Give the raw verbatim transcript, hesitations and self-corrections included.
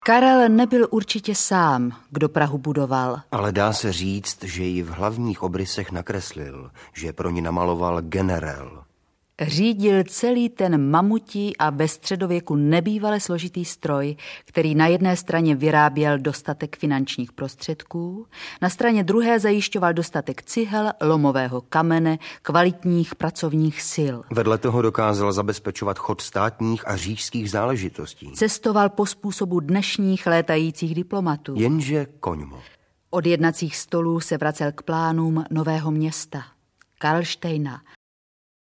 Karel nebyl určitě sám, kdo Prahu budoval. Ale dá se říct, že ji v hlavních obrysech nakreslil, že pro ní namaloval generál. Řídil celý ten mamutí a ve středověku nebývale složitý stroj, který na jedné straně vyráběl dostatek finančních prostředků, na straně druhé zajišťoval dostatek cihel, lomového kamene, kvalitních pracovních sil. Vedle toho dokázal zabezpečovat chod státních a říšských záležitostí. Cestoval po způsobu dnešních létajících diplomatů. Jenže koňmo. Od jednacích stolů se vracel k plánům nového města, Karlštejna,